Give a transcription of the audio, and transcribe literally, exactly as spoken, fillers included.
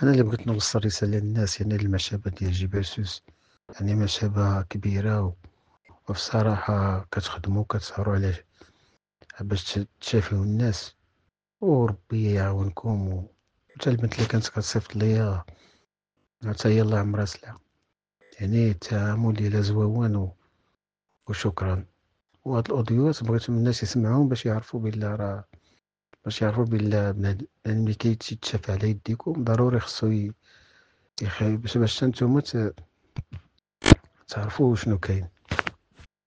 أنا اللي بغيت نوصل رسالة للناس يعني المشابة ديال جبال سوس، يعني مشابة كبيرة و- وفي الصراحة كتخدموا كتسهروا على باش ت- تشافيو الناس، وربي يعاونكم. و- وتا البنت اللي كانت كتصيفط ليا حتى هي الله عمرها سلعة، يعني التعامل ديالها زويون. و- وشكرا. وهاد الأوديوات بغيتهم الناس يسمعوهم باش يعرفوا بلي راه باش يعرفوا بلي بنادم ملي كيتشاف على يديكم ضروري خصو ي- يخ- باش باش نتوما ت- تعرفوا شنو كاين.